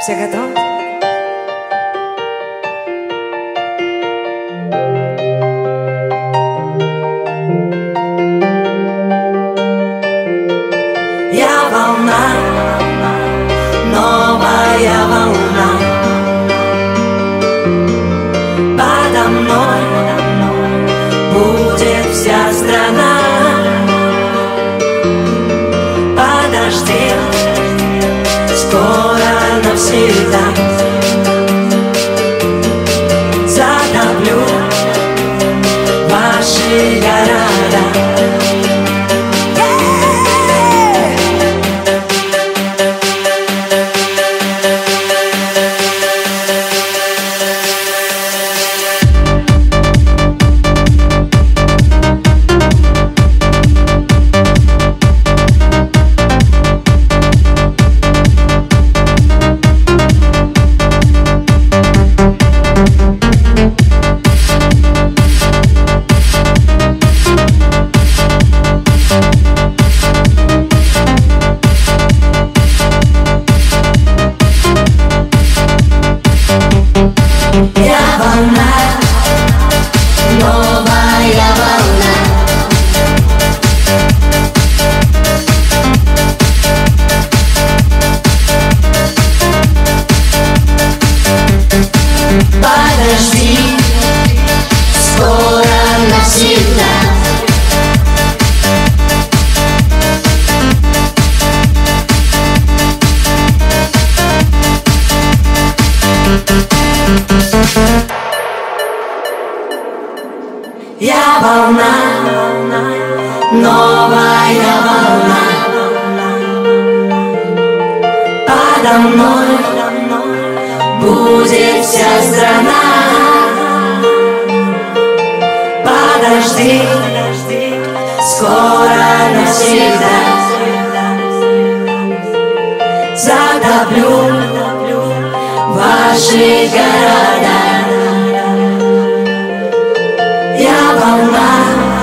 Все готовы? Я волна, новая волна. Подо мной будет вся страна. Подожди, скоро навсегда затоплю ваши города. Новая волна. Подожди, скоро навсегда я волна, новая волна. Подо мной будет вся страна. Подожди, скоро навсегда затоплю ваши города. Я волна,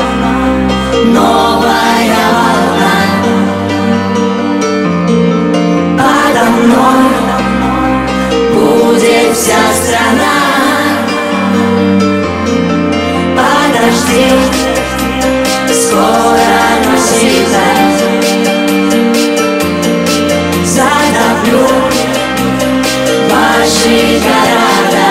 новая волна. Подо мной будет вся страна. Подожди, скоро навсегда затоплю ваши города.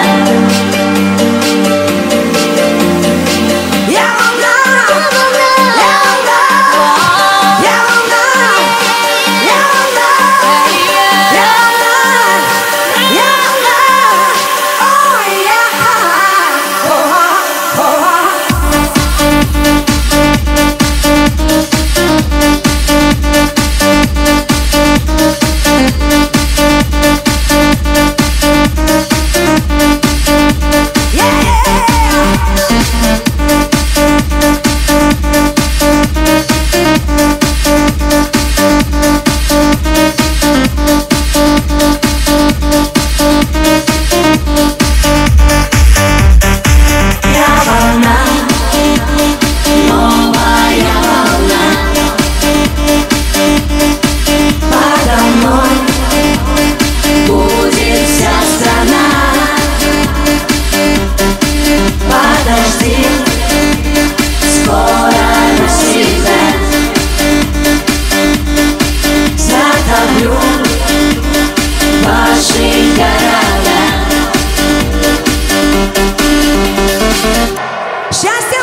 Счастье!